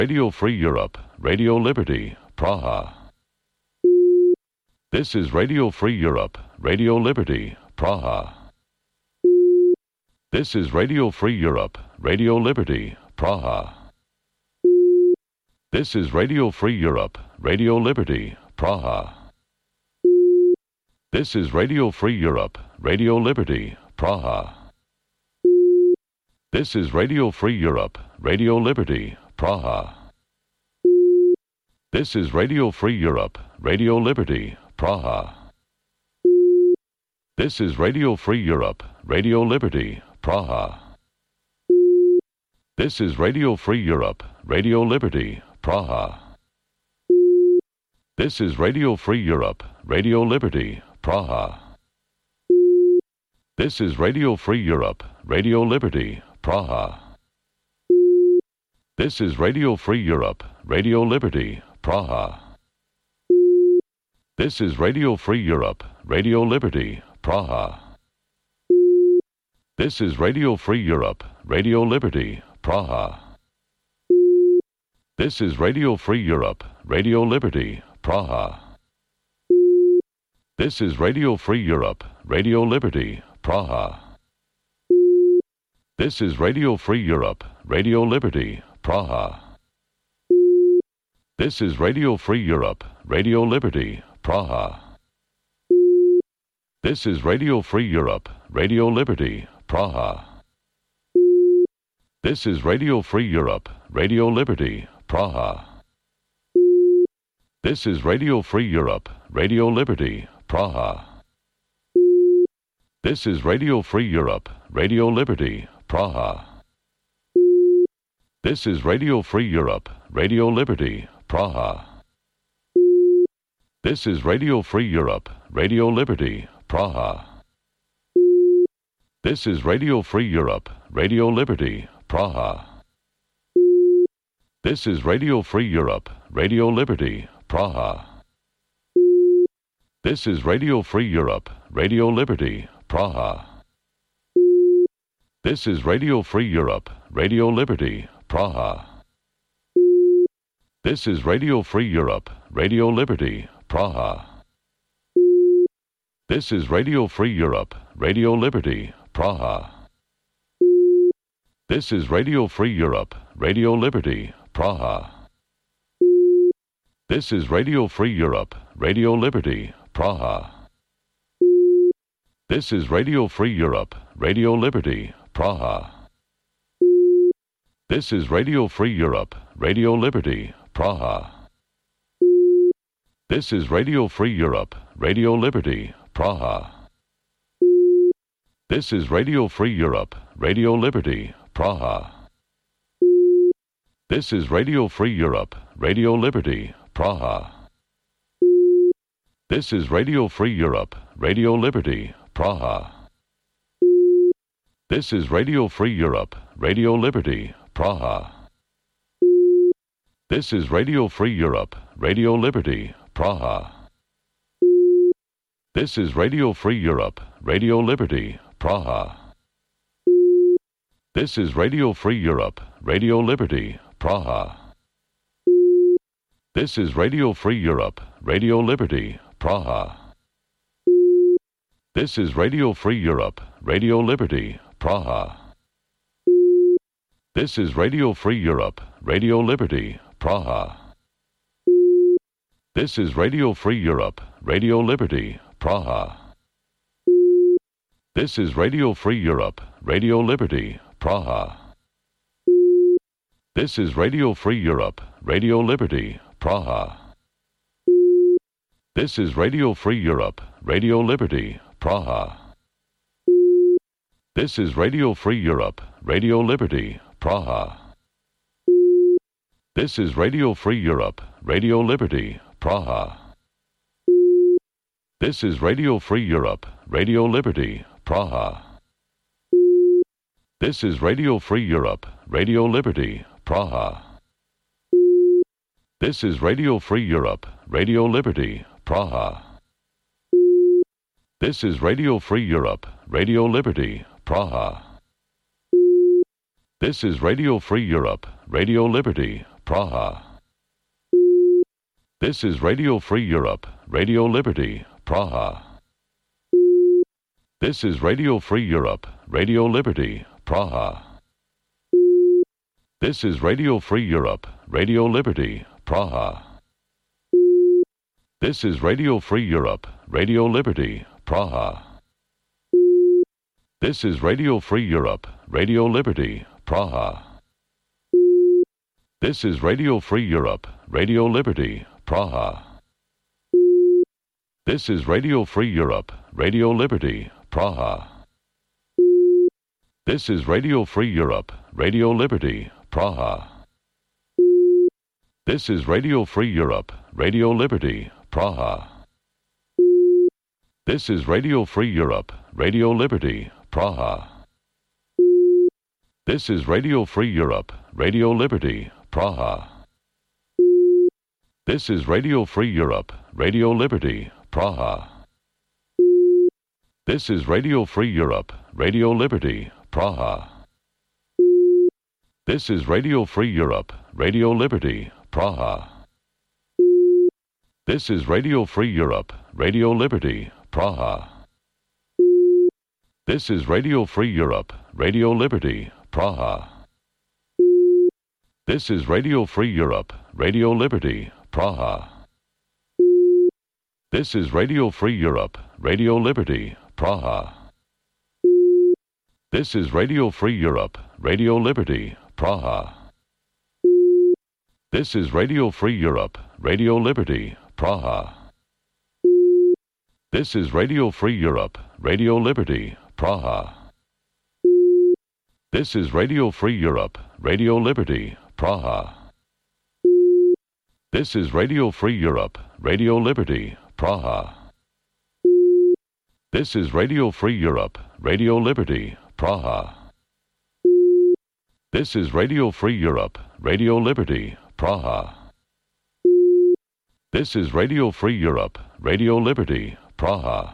Radio Free Europe, Radio Liberty, Praha. This is Radio Free Europe, Radio Liberty, Praha. This is Radio Free Europe, Radio Liberty, Praha. This is Radio Free Europe, Radio Liberty, Praha. This is Radio Free Europe, Radio Liberty, Praha. This is Radio Free Europe, Radio Liberty, Praha. This is Radio Free Europe, Radio Liberty, Praha. This is Radio Free Europe, Radio Liberty, Praha. This is Radio Free Europe, Radio Liberty, Praha. This is Radio Free Europe, Radio Liberty, Praha. This is Radio Free Europe, Radio Liberty, Praha. This is Radio Free Europe, Radio Liberty, Praha. This is Radio Free Europe, Radio Liberty, Praha. This is Radio Free Europe, Radio Liberty, Praha. This is Radio Free Europe, Radio Liberty, Praha. This is Radio Free Europe, Radio Liberty, Praha. This is Radio Free Europe, Radio Liberty, Praha. This is Radio Free Europe, Radio Liberty, Praha. This is Radio Free Europe, Radio Liberty, Praha. This is Radio Free Europe, Radio Liberty, Praha. This is Radio Free Europe, Radio Liberty, Praha. This is Radio Free Europe, Radio Liberty, Praha. This is Radio Free Europe, Radio Liberty, Praha. This is Radio Free Europe, Radio Liberty, Praha. This is Radio Free Europe, Radio Liberty, Praha. This is Radio Free Europe, Radio Liberty, Praha. This is Radio Free Europe, Radio Liberty, Praha. This is Radio Free Europe, Radio Liberty, Praha. This is Radio Free Europe, Radio Liberty, Praha. This is Radio Free Europe, Radio Liberty, Praha. This is Radio Free Europe, Radio Liberty, Praha. This is Radio Free Europe, Radio Liberty, Praha. This is Radio Free Europe, Radio Liberty, Praha. This is Radio Free Europe, Radio Liberty, Praha. This is Radio Free Europe, Radio Liberty, Praha. This is Radio Free Europe, Radio Liberty, Praha. This is Radio Free Europe, Radio Liberty, Praha. This is Radio Free Europe, Radio Liberty, Praha. This is Radio Free Europe, Radio Liberty, Praha. This is Radio Free Europe, Radio Liberty, Praha. This is Radio Free Europe, Radio Liberty, Praha. This is Radio Free Europe, Radio Liberty, Praha. This is Radio Free Europe, Radio Liberty, Praha. This is Radio Free Europe, Radio Liberty, Praha. This is Radio Free Europe, Radio Liberty, Praha. This is Radio Free Europe, Radio Liberty, Praha. This is Radio Free Europe, Radio Liberty, Praha. This is Radio Free Europe, Radio Liberty, Praha. This is Radio Free Europe, Radio Liberty, Praha. This is Radio Free Europe, Radio Liberty, Praha. This is Radio Free Europe, Radio Liberty, Praha. This is Radio Free Europe, Radio Liberty, Praha. This is Radio Free Europe, Radio Liberty, Praha. This is Radio Free Europe, Radio Liberty, Praha. This is Radio Free Europe, Radio Liberty, Praha. This is Radio Free Europe, Radio Liberty, Praha. This is Radio Free Europe, Radio Liberty, Praha. This is Radio Free Europe, Radio Liberty, Praha. This is Radio Free Europe, Radio Liberty, Praha. This is Radio Free Europe, Radio Liberty, Praha. This is Radio Free Europe, Radio Liberty, Praha. This is Radio Free Europe, Radio Liberty, Praha. This is Radio Free Europe, Radio Liberty, Praha. This is Radio Free Europe, Radio Liberty, Praha. This is Radio Free Europe, Radio Liberty, Praha. This is Radio Free Europe, Radio Liberty, Praha. This is Radio Free Europe, Radio Liberty, Praha. This is Radio Free Europe, Radio Liberty, Praha. This is Radio Free Europe, Radio Liberty, Praha. This is Radio Free Europe, Radio Liberty, Praha. This is Radio Free Europe, Radio Liberty, Praha. This is Radio Free Europe, Radio Liberty, Praha. This is Radio Free Europe, Radio Liberty, Praha. This is Radio Free Europe, Radio Liberty, Praha. This is Radio Free Europe, Radio Liberty, Praha. This is Radio Free Europe, Radio Liberty, Praha. This is Radio Free Europe, Radio Liberty, Praha. This is Radio Free Europe, Radio Liberty, Praha. This is Radio Free Europe, Radio Liberty, Praha. This is Radio Free Europe, Radio Liberty, Praha. This is Radio Free Europe, Radio Liberty, Praha. This is Radio Free Europe, Radio Liberty, Praha.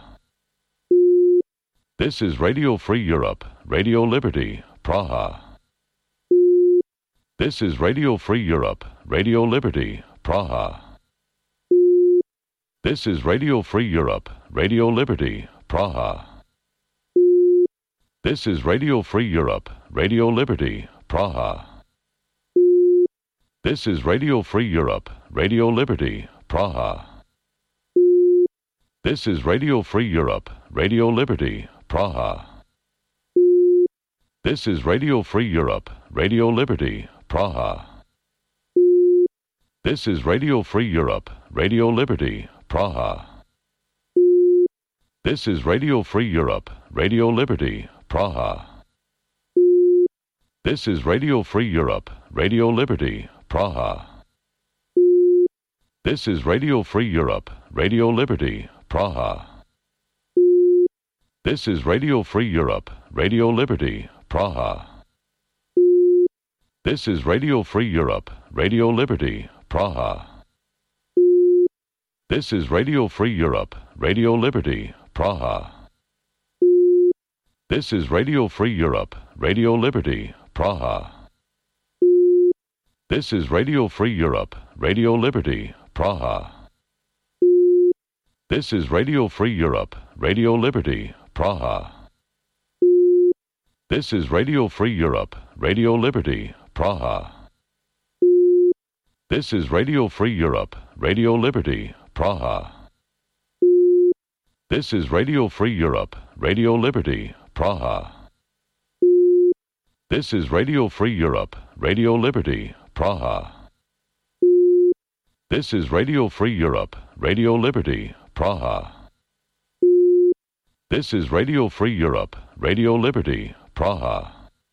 This is Radio Free Europe, Radio Liberty, Praha. This is Radio Free Europe, Radio Liberty, Praha. This is Radio Free Europe, Radio Liberty, Praha. This is Radio Free Europe, Radio Liberty, Praha. This is Radio Free Europe, Radio Liberty, Praha. This is Radio Free Europe, Radio Liberty, Praha. This is Radio Free Europe, Radio Liberty, Praha. This is Radio Free Europe, Radio Liberty, Praha. This is Radio Free Europe, Radio Liberty, Praha. This is Radio Free Europe, Radio Liberty, Praha. This is Radio Free Europe, Radio Liberty, Praha. This is Radio Free Europe, Radio Liberty, Praha. This is Radio Free Europe, Radio Liberty, Praha. This is Radio Free Europe, Radio Liberty, Praha. This is Radio Free Europe, Radio Liberty, Praha. This is Radio Free Europe, Radio Liberty, Praha. This is Radio Free Europe, Radio Liberty, Praha. This is Radio Free Europe, Radio Liberty, Praha. This is Radio Free Europe, Radio Liberty, Praha. This is Radio Free Europe, Radio Liberty, Praha. This is Radio Free Europe, Radio Liberty, Praha. This is Radio Free Europe, Radio Liberty, Praha. This is Radio Free Europe, Radio Liberty, Praha.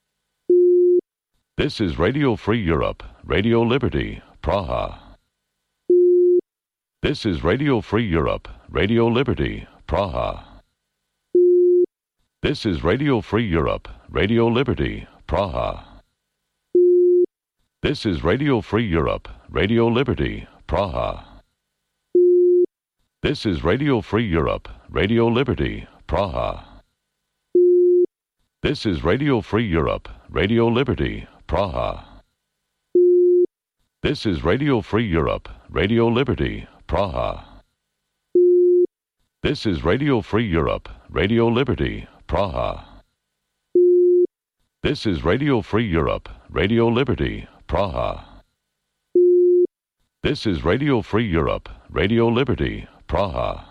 This is Radio Free Europe, Radio Liberty, Praha. This is Radio Free Europe, Radio Liberty, Praha. This is Radio Free Europe, Radio Liberty, Praha. This is Radio Free Europe, Radio Liberty, Praha. This is Radio Free Europe, Radio Liberty, Praha. This is Radio Free Europe, Radio Liberty, Praha. This is Radio Free Europe, Radio Liberty, Praha. This is Radio Free Europe, Radio Liberty, Praha. This is Radio Free Europe, Radio Liberty, Praha. This is Radio Free Europe, Radio Liberty, Praha.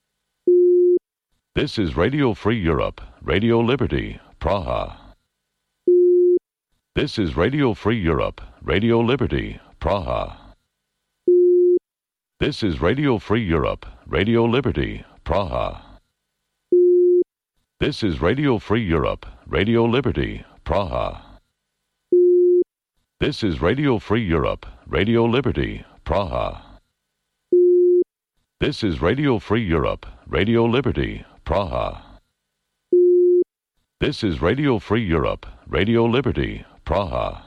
This is Radio Free Europe, Radio Liberty, Praha. This is Radio Free Europe, Radio Liberty, Praha. This is Radio Free Europe, Radio Liberty, Praha. This is Radio Free Europe, Radio Liberty, Praha. This is Radio Free Europe, Radio Liberty, Praha. This is Radio Free Europe, Radio Liberty, Praha. This is Radio Free Europe, Radio Liberty, Praha.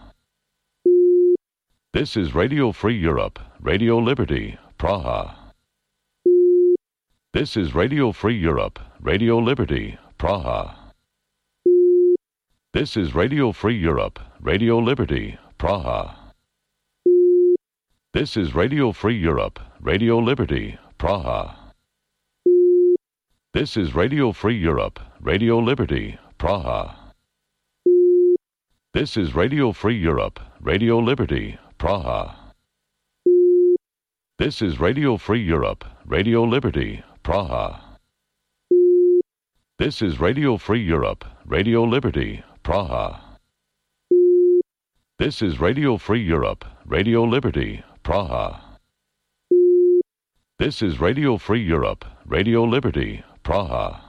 This is Radio Free Europe, Radio Liberty, Praha. This is Radio Free Europe, Radio Liberty, Praha. This is Radio Free Europe, Radio Liberty, Praha. This is Radio Free Europe, Radio Liberty, Praha. This is Radio Free Europe, Radio Liberty, Praha. This is Radio Free Europe, Radio Liberty, Praha. This is Radio Free Europe, Radio Liberty, Praha. This is Radio Free Europe, Radio Liberty, Praha. This is Radio Free Europe, Radio Liberty, Praha. This is Radio Free Europe, Radio Liberty, Praha.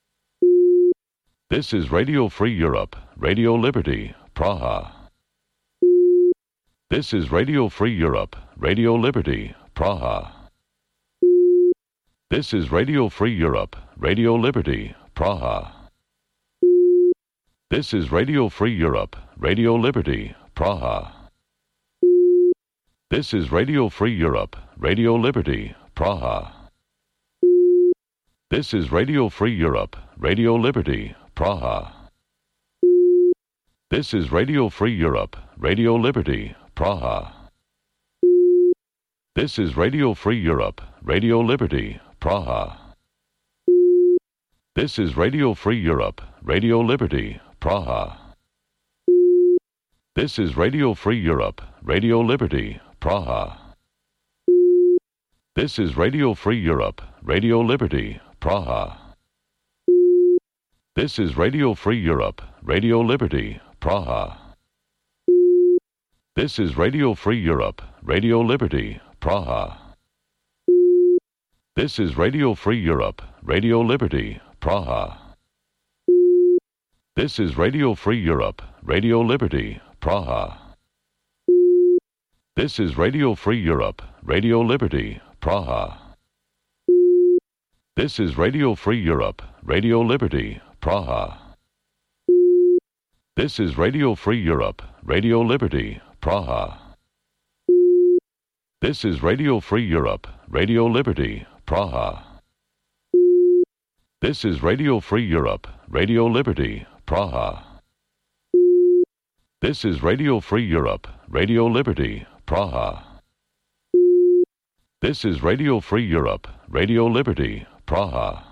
This is Radio Free Europe, Radio Liberty, Praha. This is Radio Free Europe, Radio Liberty, Praha. This is Radio Free Europe, Radio Liberty, Praha. This is Radio Free Europe, Radio Liberty, Praha. This is Radio Free Europe, Radio Liberty, Praha. This is Radio Free Europe, Radio Liberty, Praha. This is Radio Free Europe, Radio Liberty, Praha. This is Radio Free Europe, Radio Liberty, Praha. This is Radio Free Europe, Radio Liberty, Praha. This is Radio Free Europe, Radio Liberty, Praha. This is Radio Free Europe, Radio Liberty, Praha. This is Radio Free Europe, Radio Liberty, Praha. This is Radio Free Europe, Radio Liberty, Praha. This is Radio Free Europe, Radio Liberty, Praha. This is Radio Free Europe, Radio Liberty, Praha. This is Radio Free Europe, Radio Liberty, Praha. This is Radio Free Europe, Radio Liberty, Praha. This is Radio Free Europe, Radio Liberty, Praha. This is Radio Free Europe, Radio Liberty, Praha. This is Radio Free Europe, Radio Liberty, Praha. This is Radio Free Europe, Radio Liberty, Praha. This is Radio Free Europe, Radio Liberty, Praha.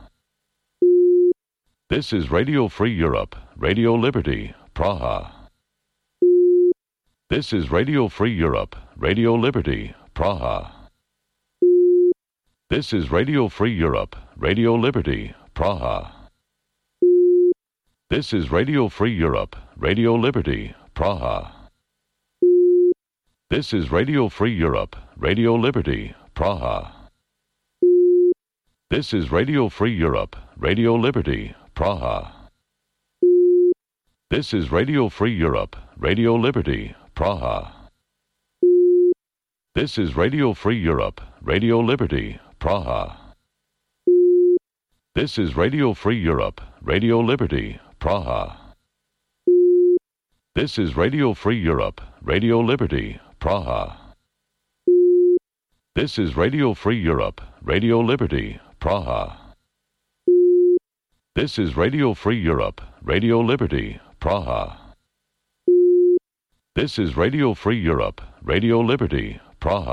This is Radio Free Europe, Radio Liberty, Praha. This is Radio Free Europe, Radio Liberty, Praha. This is Radio Free Europe, Radio Liberty, Praha. This is Radio Free Europe, Radio Liberty, Praha. This is Radio Free Europe, Radio Liberty, Praha. This is Radio Free Europe, Radio Liberty, Praha. This is Radio Free Europe, Radio Liberty, Praha. This is Radio Free Europe, Radio Liberty, Praha. This is Radio Free Europe, Radio Liberty, Praha. This is Radio Free Europe, Radio Liberty, Praha. This is Radio Free Europe, Radio Liberty, Praha. This is Radio Free Europe, Radio Liberty, Praha. This is Radio Free Europe, Radio Liberty, Praha.